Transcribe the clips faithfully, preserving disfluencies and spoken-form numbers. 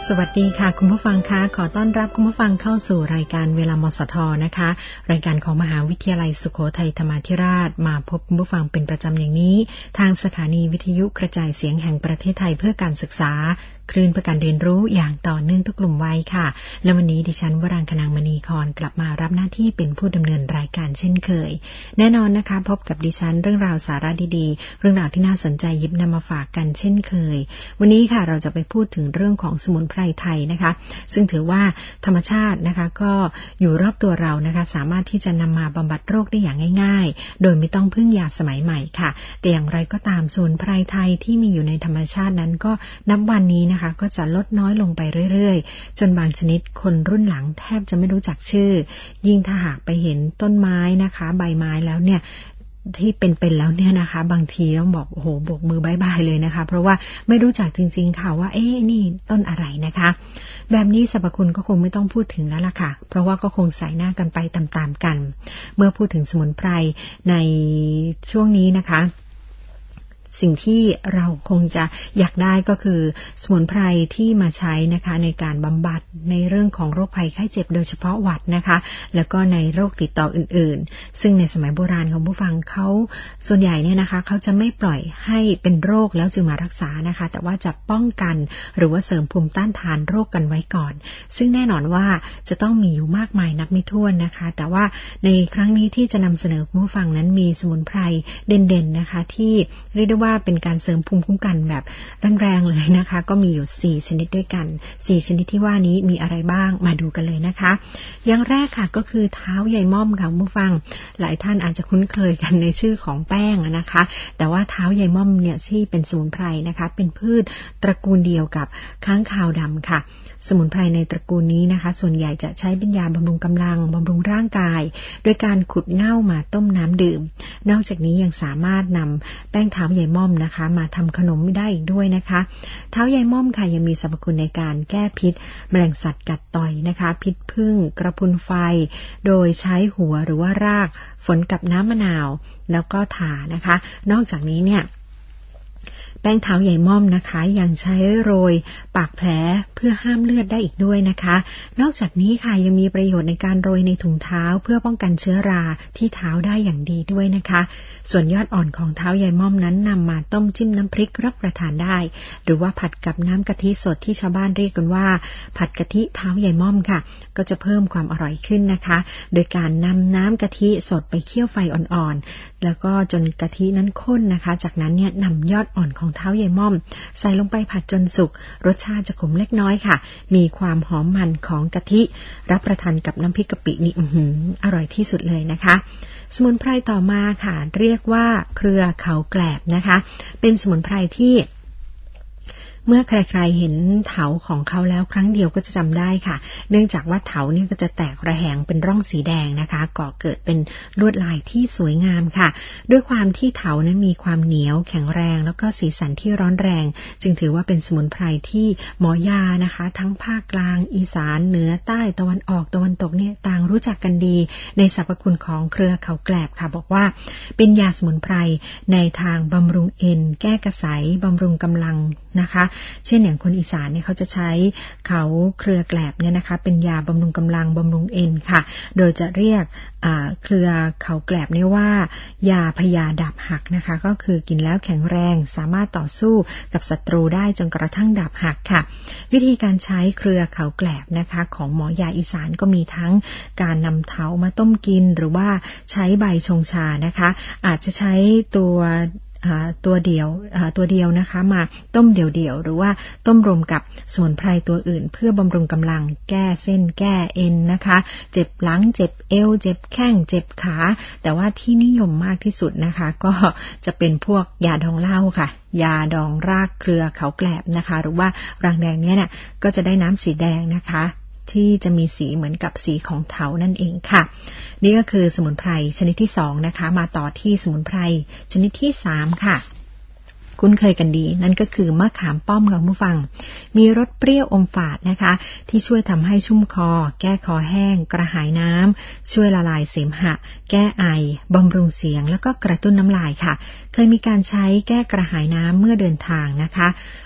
สวัสดีค่ะคุณผู้ฟังคะขอต้อนรับคุณผู้ฟังเข้าสู่รายการเวลามสทนะคะรายการของมหาวิทยาลัยสุโขทัยธรรมาธิราชมาพบคุณผู้ฟังเป็นประจำอย่างนี้ทางสถานีวิทยุกระจายเสียงแห่งประเทศไทยเพื่อการศึกษาคลื่นเพื่อการเรียนรู้อย่างต่อเนื่องทุกกลุ่มวัยค่ะและวันนี้ดิฉันวรังคณางมณีครกลับมารับหน้าที่เป็นผู้ดำเนินรายการเช่นเคยแน่นอนนะคะพบกับดิฉันเรื่องราวสาระดีๆเรื่องราวที่น่าสนใจหยิบนำมาฝากกันเช่นเคยวันนี้ค่ะเราจะไปพูดถึงเรื่องของสมุนไพรไทยนะคะซึ่งถือว่าธรรมชาตินะคะก็อยู่รอบตัวเรานะคะสามารถที่จะนำมาบำบัดโรคได้อย่างง่ายๆโดยไม่ต้องพึ่งยาสมัยใหม่ค่ะแต่อย่างไรก็ตามสมุนไพรไทยที่มีอยู่ในธรรมชาตินั้นก็นับวันนี้นะคะก็จะลดน้อยลงไปเรื่อยๆจนบางชนิดคนรุ่นหลังแทบจะไม่รู้จักชื่อยิ่งถ้าหากไปเห็นต้นไม้นะคะใบไม้แล้วเนี่ยที่เป็นๆแล้วเนี่ยนะคะบางทีต้องบอกโอ้โหโบกมือบายบายเลยนะคะเพราะว่าไม่รู้จักจริงๆค่ะว่าเอ๊ะนี่ต้นอะไรนะคะแบบนี้สรรพคุณก็คงไม่ต้องพูดถึงแล้วล่ะค่ะเพราะว่าก็คงใส่หน้ากันไปตามๆกันเมื่อพูดถึงสมุนไพรในช่วงนี้นะคะสิ่งที่เราคงจะอยากได้ก็คือสมุนไพรที่มาใช้นะคะในการบำบัดในเรื่องของโรคภัยไข้เจ็บโดยเฉพาะหวัดนะคะแล้วก็ในโรคติดต่ออื่นๆซึ่งในสมัยโบราณของผู้ฟังเขาส่วนใหญ่เนี่ยนะคะเขาจะไม่ปล่อยให้เป็นโรคแล้วจึงมารักษานะคะแต่ว่าจะป้องกันหรือว่าเสริมภูมิต้านทานโรคกันไว้ก่อนซึ่งแน่นอนว่าจะต้องมีอยู่มากมายนับไม่ถ้วนนะคะแต่ว่าในครั้งนี้ที่จะนำเสนอผู้ฟังนั้นมีสมุนไพรเด่นๆนะคะที่เรียกได้ว่าเป็นการเสริมภูมิคุ้มกันแบบแรงๆเลยนะคะก็มีอยู่สี่ชนิดด้วยกันสี่ชนิดที่ว่านี้มีอะไรบ้างมาดูกันเลยนะคะอย่างแรกค่ะก็คือเท้าใยม่อมค่ะผู้ฟังหลายท่านอาจจะคุ้นเคยกันในชื่อของแป้งนะคะแต่ว่าเท้าใยม่อมเนี่ยที่เป็นสมุนไพรนะคะเป็นพืชตระกูลเดียวกับค้างคาวดำค่ะสมุนไพรในตระกูลนี้นะคะส่วนใหญ่จะใช้เป็นยาบำรุงกำลังบำรุงร่างกายโดยการขุดเง่ามาต้มน้ำดื่มนอกจากนี้ยังสามารถนำแป้งเท้าใยม่อมนะคะมาทำขนมได้อีกด้วยนะคะเท้าใยม่อมค่ะยังมีสรรพคุณในการแก้พิษแมลงสัตว์กัดต่อยนะคะพิษผึ้งกระพุนไฟโดยใช้หัวหรือว่ารากฝนกับน้ำมะนาวแล้วก็ถ่านะคะนอกจากนี้เนี่ยแป้งเท้าใยม่อมนะคะยังใช้โรยปากแผลเพื่อห้ามเลือดได้อีกด้วยนะคะนอกจากนี้ค่ะยังมีประโยชน์ในการโรยในถุงเท้าเพื่อป้องกันเชื้อราที่เท้าได้อย่างดีด้วยนะคะส่วนยอดอ่อนของเท้าใยม่อมนั้นนำมาต้มจิ้มน้ำพริกรับประทานได้หรือว่าผัดกับน้ำกะทิสดที่ชาวบ้านเรียกกันว่าผัดกะทิเท้าใยม่อมค่ะก็จะเพิ่มความอร่อยขึ้นนะคะโดยการนำน้ำกะทิสดไปเคี่ยวไฟอ่อนๆแล้วก็จนกะทินั้นข้นนะคะจากนั้นเนี่ยนำยอดอ่อนของเท้าใยม่อมใส่ลงไปผัดจนสุกรสชาติจะขมเล็กน้อยค่ะมีความหอมมันของกะทิรับประทานกับน้ำพริกกะปินี่อื้อหืออร่อยที่สุดเลยนะคะสมุนไพรต่อมาค่ะเรียกว่าเครือเขาแกลบนะคะเป็นสมุนไพรที่เมื่อใครๆเห็นเถาของเขาแล้วครั้งเดียวก็จะจำได้ค่ะเนื่องจากว่าเถานี่ก็จะแตกระแหงเป็นร่องสีแดงนะคะก่อเกิดเป็นลวดลายที่สวยงามค่ะด้วยความที่เถานั้นมีความเหนียวแข็งแรงแล้วก็สีสันที่ร้อนแรงจึงถือว่าเป็นสมุนไพรที่หมอยานะคะทั้งภาคกลางอีสานเหนือใต้ตะวันออกตะวันตกเนี่ยต่างรู้จักกันดีในสรรพคุณของเครือเขาแกลบค่ะบอกว่าเป็นยาสมุนไพรในทางบำรุงเอ็นแก้กระสายบำรุงกำลังนะคะเช่นอย่างคนอีสานเนี่ยเขาจะใช้เขาเครือแกลบเนี่ยนะคะเป็นยาบำรุงกำลังบำรุงเอ็นค่ะโดยจะเรียกเครือเขาแกลบเนี่ยว่ายาพยาดาบหักนะคะก็คือกินแล้วแข็งแรงสามารถต่อสู้กับศัตรูได้จนกระทั่งดาบหักค่ะวิธีการใช้เครือเขาแกลบนะคะของหมอยาอีสานก็มีทั้งการนำเถามาต้มกินหรือว่าใช้ใบชงชานะคะอาจจะใช้ตัวตัวเดียวตัวเดียวนะคะมาต้มเดี่ยวๆหรือว่าต้มรวมกับสมุนไพรตัวอื่นเพื่อบำรุงกำลังแก้เส้นแก้เอ็นนะคะเจ็บหลังเจ็บเอวเจ็บแข้งเจ็บขาแต่ว่าที่นิยมมากที่สุดนะคะก็จะเป็นพวกยาดองเหล้าค่ะยาดองรากเครือเขาแกลบนะคะหรือว่ารางแดงเนี้ยเนี่ยก็จะได้น้ำสีแดงนะคะที่จะมีสีเหมือนกับสีของเถานั่นเองค่ะนี่ก็คือสมุนไพรชนิดที่สองนะคะมาต่อที่สมุนไพรชนิดที่สามค่ะคุ้นเคยกันดีนั่นก็คือมะขามป้อมค่ะผู้ฟังมีรสเปรี้ยวอมฝาดนะคะที่ช่วยทำให้ชุ่มคอแก้คอแห้งกระหายน้ำช่วยละลายเสมหะแก้ไอบำรุงเสียงแล้วก็กระตุ้นน้ำลายค่ะเคยมีการใช้แก้กระหายน้ำเมื่อเดินทางนะคะ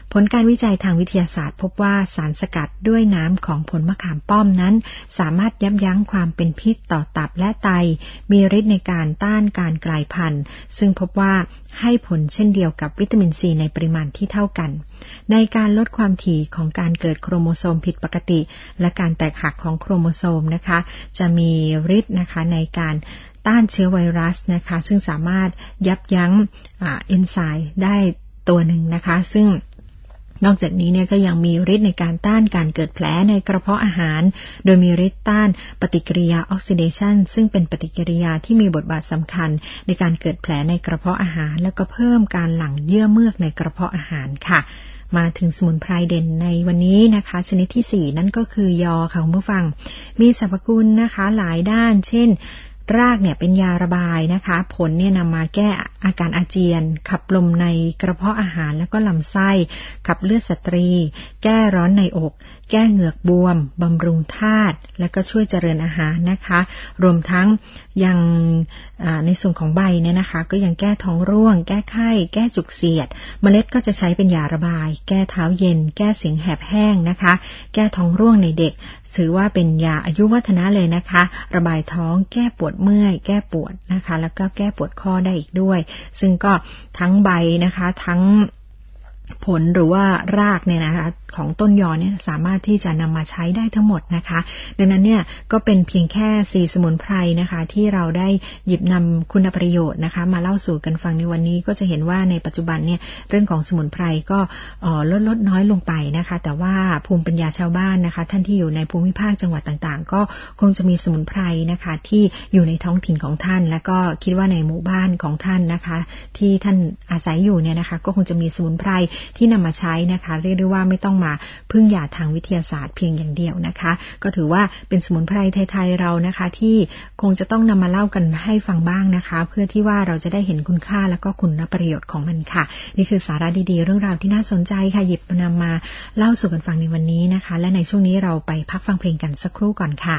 ผลการวิจัยทางวิทยาศาสตร์พบว่าสารสกัดด้วยน้ำของผลมะขามป้อมนั้นสามารถยับยั้งความเป็นพิษต่อตับและไตมีฤทธิ์ในการต้านการกลายพันธุ์ซึ่งพบว่าให้ผลเช่นเดียวกับวิตามินซีในปริมาณที่เท่ากันในการลดความถี่ของการเกิดโครโมโซมผิดปกติและการแตกหักของโครโมโซมนะคะจะมีฤทธิ์นะคะในการต้านเชื้อไวรัสนะคะซึ่งสามารถยับยั้งอ่าเอนไซม์ได้ตัวหนึ่งนะคะซึ่งนอกจากนี้เนี่ยก็ยังมีฤทธิ์ในการต้านการเกิดแผลในกระเพาะอาหารโดยมีฤทธิ์ต้านปฏิกิริยาออกซิเดชันซึ่งเป็นปฏิกิริยาที่มีบทบาทสำคัญในการเกิดแผลในกระเพาะอาหารแล้วก็เพิ่มการหลั่งเยื่อเมือกในกระเพาะอาหารค่ะมาถึงสมุนไพรเด่นในวันนี้นะคะชนิดที่สี่นั่นก็คือยอค่ะคุณผู้ฟังมีสรรพคุณนะคะหลายด้านเช่นรากเนี่ยเป็นยาระบายนะคะผลเนี่ยนำมาแก้อาการอาเจียนขับลมในกระเพาะอาหารแล้วก็ลำไส้ขับเลือดสตรีแก้ร้อนในอกแก้เหงือกบวมบำรุงธาตุและก็ช่วยเจริญอาหารนะคะรวมทั้งยังในส่วนของใบเนี่ยนะคะก็ยังแก้ท้องร่วงแก้ไข้แก้จุกเสียดเมล็ดก็จะใช้เป็นยาระบายแก้เท้าเย็นแก้เสียงแหบแห้งนะคะแก้ท้องร่วงในเด็กถือว่าเป็นยาอายุวัฒนะเลยนะคะระบายท้องแก้ปวดเมื่อยแก้ปวดนะคะแล้วก็แก้ปวดข้อได้อีกด้วยซึ่งก็ทั้งใบนะคะทั้งผลหรือว่ารากเนี่ยนะคะของต้นยอเนี่ยสามารถที่จะนำมาใช้ได้ทั้งหมดนะคะดังนั้นเนี่ยก็เป็นเพียงแค่สี่สมุนไพรนะคะที่เราได้หยิบนำคุณประโยชน์นะคะมาเล่าสู่กันฟังในวันนี้ก็จะเห็นว่าในปัจจุบันเนี่ยเรื่องของสมุนไพรก็ลดลดน้อยลงไปนะคะแต่ว่าภูมิปัญญาชาวบ้านนะคะท่านที่อยู่ในภูมิภาคจังหวัดต่างๆก็คงจะมีสมุนไพรนะคะที่อยู่ในท้องถิ่นของท่านและก็คิดว่าในหมู่บ้านของท่านนะคะที่ท่านอาศัยอยู่เนี่ยนะคะก็คงจะมีสมุนไพรที่นำมาใช้นะคะเรียกได้ว่าไม่ต้องมาพึ่งยาทางวิทยาศาสตร์เพียงอย่างเดียวนะคะก็ถือว่าเป็นสมุนไพรไทยๆเรานะคะที่คงจะต้องนำมาเล่ากันให้ฟังบ้างนะคะเพื่อที่ว่าเราจะได้เห็นคุณค่าและก็คุณประโยชน์ของมันค่ะนี่คือสาระดีๆเรื่องราวที่น่าสนใจค่ะหยิบนำมาเล่าสู่กันฟังในวันนี้นะคะและในช่วงนี้เราไปพักฟังเพลงกันสักครู่ก่อนค่ะ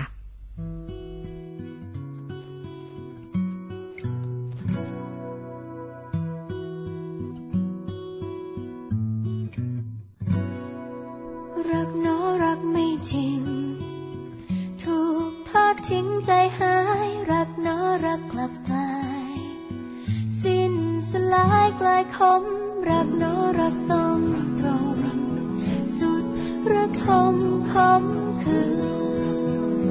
รักน้อรักไม่จริงถูกทอดทิ้งใจหายรักน้อรักกลับกลายสิ้นสลายกลายคมรักน้อรักต้องตรงสุดระทมคมคืน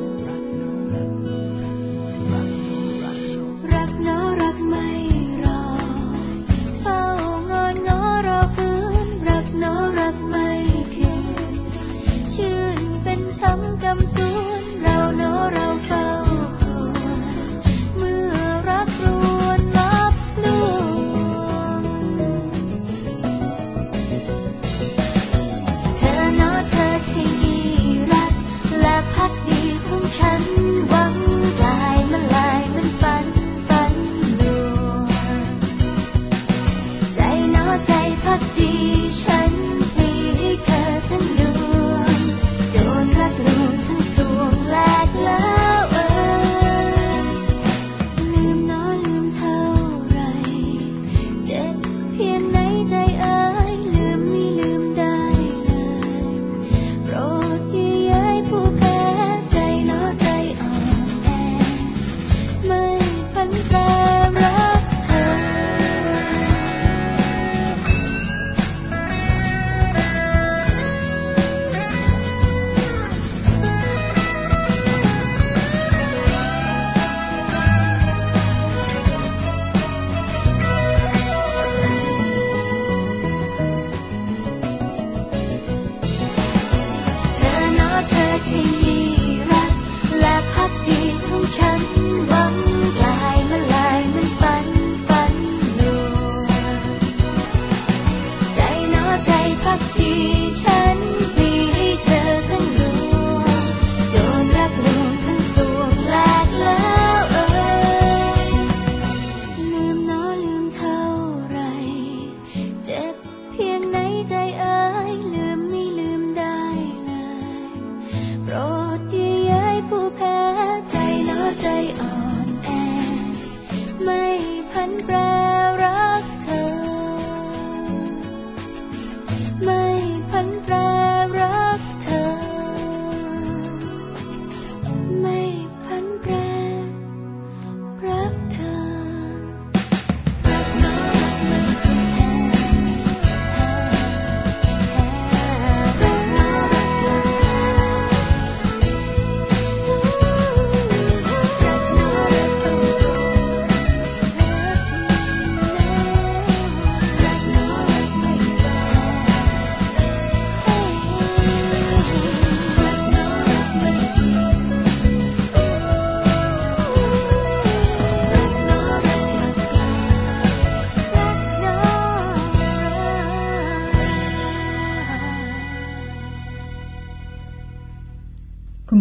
รักน้อรักไม่รอเฝ้างอนง้อรอฟื้นรักน้อรักไม่ชื่นเป็นช้ำกำสูนเราโน้เราเฝ้าครวญเมื่อรักรวนลับลวงเธอโน้เธอที่รัก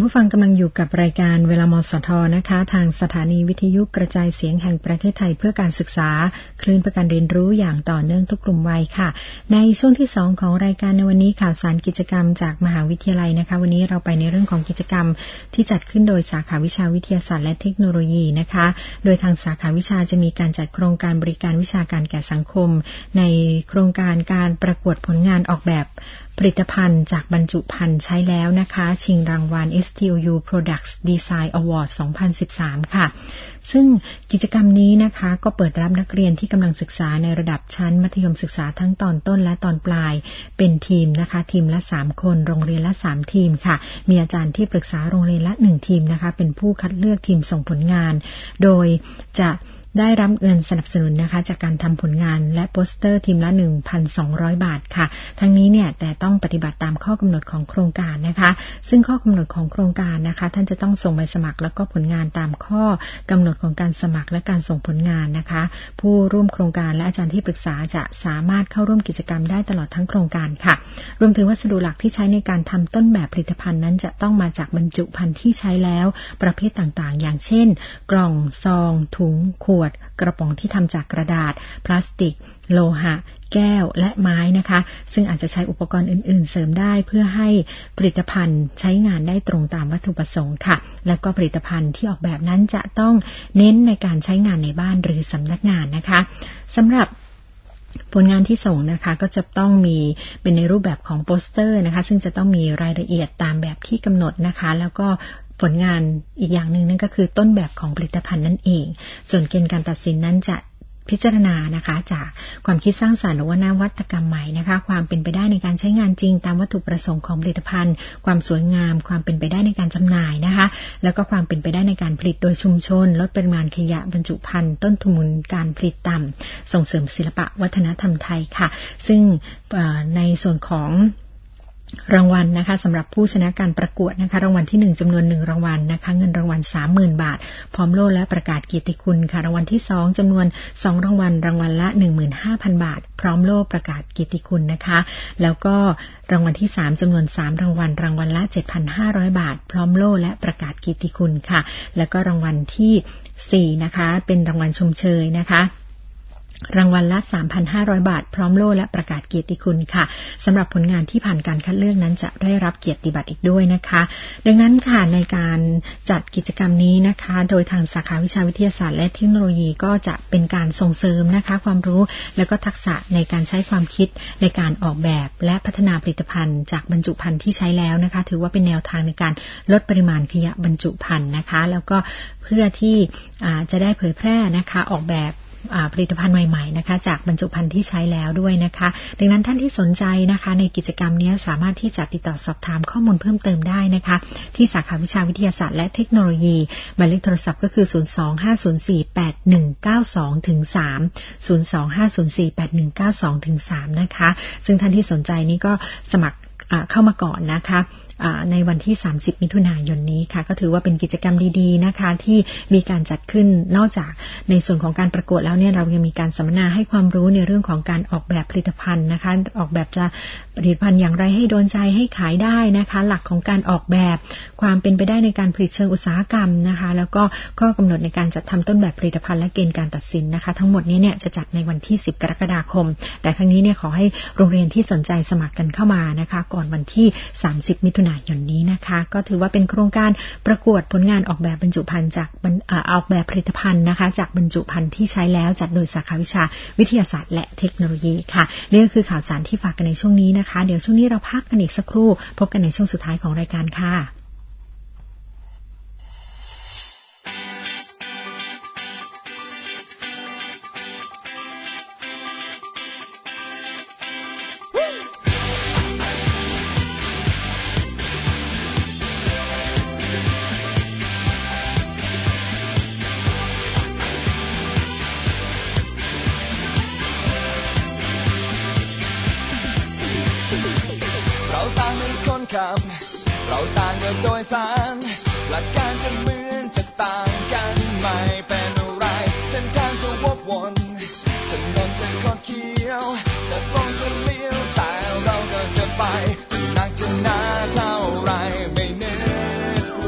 ผู้ฟังกำลังอยู่กับรายการเวลามสทนะคะทางสถานีวิทยุกระจายเสียงแห่งประเทศไทยเพื่อการศึกษาคลื่นเพื่อการเรียนรู้อย่างต่อเนื่องทุกกลุ่มวัยค่ะในช่วงที่สองของรายการในวันนี้ข่าวสารกิจกรรมจากมหาวิทยาลัยนะคะวันนี้เราไปในเรื่องของกิจกรรมที่จัดขึ้นโดยสาขาวิชาวิทยาศาสตร์และเทคโนโลยีนะคะโดยทางสาขาวิชาจะมีการจัดโครงการบริการวิชาการแก่สังคมในโครงการการประกวดผลงานออกแบบผลิตภัณฑ์จากบรรจุภัณฑ์ใช้แล้วนะคะชิงรางวัล เอส ที โอ ยู Products Design Award สองพันสิบสาม ค่ะซึ่งกิจกรรมนี้นะคะก็เปิดรับนักเรียนที่กำลังศึกษาในระดับชั้นมัธยมศึกษาทั้งตอนต้นและตอนปลายเป็นทีมนะคะทีมละสามคนโรงเรียนละสามทีมค่ะมีอาจารย์ที่ปรึกษาโรงเรียนละหนึ่งทีมนะคะเป็นผู้คัดเลือกทีมส่งผลงานโดยจะได้รับเงินสนับสนุนนะคะจากการทำผลงานและโปสเตอร์ทีมละ หนึ่งพันสองร้อย บาทค่ะทั้งนี้เนี่ยแต่ต้องปฏิบัติตามข้อกำหนดของโครงการนะคะซึ่งข้อกำหนดของโครงการนะคะท่านจะต้องส่งใบสมัครแล้วก็ผลงานตามข้อกำหนดของการสมัครและการส่งผลงานนะคะผู้ร่วมโครงการและอาจารย์ที่ปรึกษาจะสามารถเข้าร่วมกิจกรรมได้ตลอดทั้งโครงการค่ะรวมถึงวัสดุหลักที่ใช้ในการทำต้นแบบผลิตภัณฑ์นั้นจะต้องมาจากบรรจุภัณฑ์ที่ใช้แล้วประเภทต่างๆอย่างเช่นกล่องซองถุงขวดกระป๋องที่ทำจากกระดาษพลาสติกโลหะแก้วและไม้นะคะซึ่งอาจจะใช้อุปกรณ์อื่นๆเสริมได้เพื่อให้ผลิตภัณฑ์ใช้งานได้ตรงตามวัตถุประสงค์ค่ะและก็ผลิตภัณฑ์ที่ออกแบบนั้นจะต้องเน้นในการใช้งานในบ้านหรือสำนักงานนะคะสำหรับผลงานที่ส่งนะคะก็จะต้องมีเป็นในรูปแบบของโปสเตอร์นะคะซึ่งจะต้องมีรายละเอียดตามแบบที่กำหนดนะคะแล้วก็ผลงานอีกอย่างหนึ่งนั่นก็คือต้นแบบของผลิตภัณฑ์นั่นเองส่วนเกณฑ์การตัดสินนั้นจะพิจารณานะคะจากความคิดสร้างสรรค์หรือว่านวัตกรรมใหม่นะคะความเป็นไปได้ในการใช้งานจริงตามวัตถุประสงค์ของผลิตภัณฑ์ความสวยงามความเป็นไปได้ในการจำหน่ายนะคะแล้วก็ความเป็นไปได้ในการผลิตโดยชุมชนลดปริมาณขยะบรรจุภัณฑ์ต้นทุนการผลิตต่ำส่งเสริมศิลปะวัฒนธรรมไทยค่ะซึ่งในส่วนของรางวัลนะคะสำหรับผู้ชนะการประกวดนะคะรางวัลที่หนึ่งจำนวนหนึ่งรางวัลนะคะเงินรางวัล สามหมื่น บาทพร้อมโล่และประกาศเกียรติคุณค่ะรางวัลที่สองจำนวนสองรางวัลรางวัลละ หนึ่งหมื่นห้าพัน บาทพร้อมโล่ประกาศเกียรติคุณนะคะแล้วก็รางวัลที่สามจำนวนสามรางวัลรางวัลละ เจ็ดพันห้าร้อย บาทพร้อมโล่และประกาศเกียรติคุณค่ะแล้วก็รางวัลที่สี่นะคะเป็นรางวัลชมเชยนะคะรางวัลละ สามพันห้าร้อย บาทพร้อมโล่และประกาศเกียรติคุณค่ะสำหรับผลงานที่ผ่านการคัดเลือกนั้นจะได้รับเกียรติบัตรอีกด้วยนะคะดังนั้นค่ะในการจัดกิจกรรมนี้นะคะโดยทางสาขาวิชาวิทยาศาสตร์และเทคโนโลยีก็จะเป็นการส่งเสริมนะคะความรู้และก็ทักษะในการใช้ความคิดในการออกแบบและพัฒนาผลิตภัณฑ์จากบรรจุภัณฑ์ที่ใช้แล้วนะคะถือว่าเป็นแนวทางในการลดปริมาณขยะบรรจุภัณฑ์นะคะแล้วก็เพื่อที่จะได้เผยแพร่นะคะออกแบบผลิตภัณฑ์ใหม่ๆนะคะจากบรรจุภัณฑ์ที่ใช้แล้วด้วยนะคะดังนั้นท่านที่สนใจนะคะในกิจกรรมนี้สามารถที่จะติดต่อสอบถามข้อมูลเพิ่มเติมได้นะคะที่สาขาวิชาวิทยาศาสตร์และเทคโนโลยีหมายเลขโทรศัพท์ก็คือ ศูนย์ สอง ห้า ศูนย์ สี่ แปด หนึ่ง เก้า สอง สาม ศูนย์ สอง ห้า ศูนย์ สี่ แปด หนึ่ง เก้า สอง สามนะคะซึ่งท่านที่สนใจนี้ก็สมัครเข้ามาก่อนนะคะในวันที่สามสิบมิถุนายนนี้ค่ะก็ถือว่าเป็นกิจกรรมดีๆนะคะที่มีการจัดขึ้นนอกจากในส่วนของการประกวดแล้วเนี่ยเรายังมีการสัมมนาให้ความรู้ในเรื่องของการออกแบบผลิตภัณฑ์นะคะออกแบบจะผลิตภัณฑ์อย่างไรให้โดนใจให้ขายได้นะคะหลักของการออกแบบความเป็นไปได้ในการผลิตเชิงอุตสาหกรรมนะคะแล้วก็ข้อกำหนดในการจัดทำต้นแบบผลิตภัณฑ์และเกณฑ์การตัดสินนะคะทั้งหมดนี้เนี่ยจะจัดในวันที่สิบกรกฎาคมแต่ครั้งนี้เนี่ยขอให้โรงเรียนที่สนใจสมัครกันเข้ามานะคะก่อนวันที่สามสิบมิถุนายนนี้นะคะก็ถือว่าเป็นโครงการประกวดผลงานออกแบบบรรจุภัณฑ์จากออกแบบผลิตภัณฑ์นะคะจากบรรจุภัณฑ์ที่ใช้แล้วจัดโดยสาขาวิชาวิทยาศาสตร์และเทคโนโลยีค่ะนี่ก็คือข่าวสารที่ฝากกันในช่วงนี้นะคะเดี๋ยวช่วงนี้เราพักกันอีกสักครู่พบกันในช่วงสุดท้ายของรายการค่ะเราต่างกันโดยสารหลักการจะเหมือนจะต่างกันไม่เป็นอะไรเส้นทางจะวกวนถนนจะคดเคี้ยวจะตรงจะเลี้ยวแต่เราก็จะไปจะหนักจะหนาเท่าไรไม่นึกก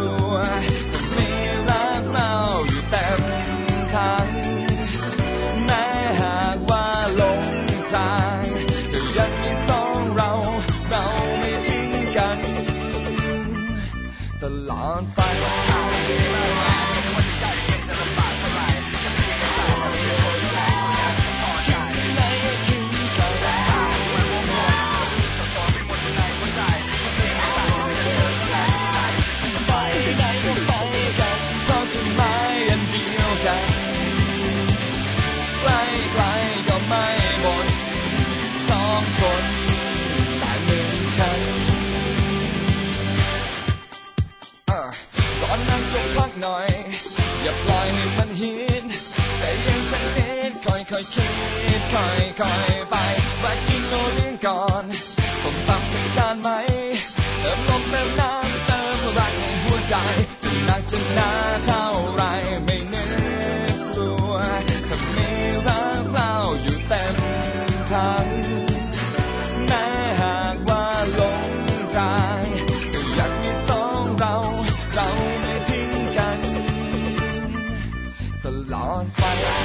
ค่อยๆไปแวะกินโอเลี้ยงก่อนส้มตำสักจานไหมเติมลมเติมน้ำเติมรักให้หัวใจจะหนักจะหนาเท่าไรไม่นึกกลัวถ้ามีรักเราอยู่เต็มถังแม้หากว่าหลงทางก็อยากมีสองเราเราไม่ทิ้งกันตลอดไป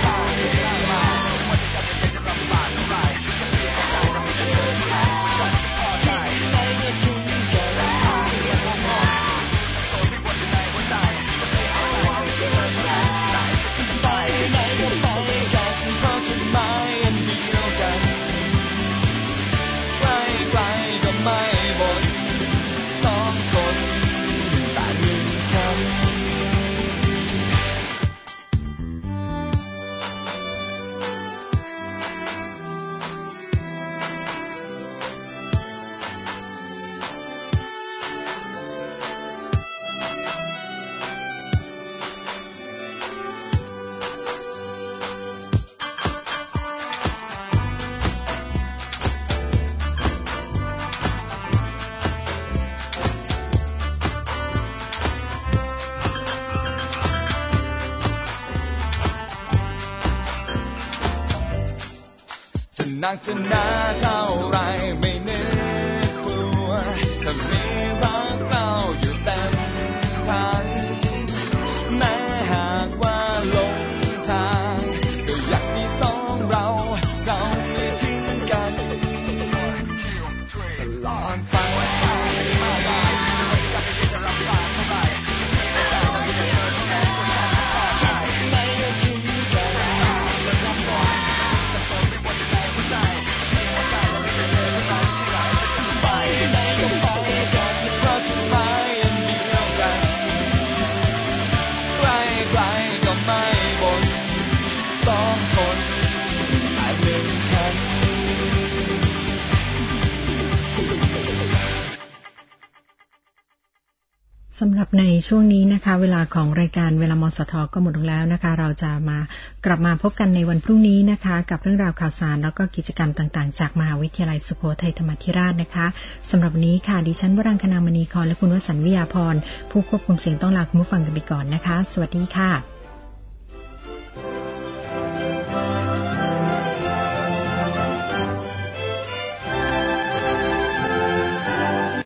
หนักจะหนาเท่าไรไม่นึกกลัวถ้ามีรักเราอยู่เต็มถังแม้หากว่าหลงทางก็อยากมีสองเราเราไม่ทิ้งกันตลอดไปสำหรับในช่วงนี้นะคะเวลาของรายการเวลามสทก็หมดลงแล้วนะคะเราจะมากลับมาพบกันในวันพรุ่งนี้นะคะกับเรื่องราวข่าวสารแล้วก็กิจกรรมต่างๆจากมหาวิทยาลัยสุโขทัยธรรมาธิราชนะคะสำหรับวันนี้ค่ะดิฉันวรังคณามณีครและคุณวสันต์วิยาพรผู้ควบคุมเสียงต้องลาคุณผู้ฟังกันไปก่อนนะคะสวัสดีค่ะ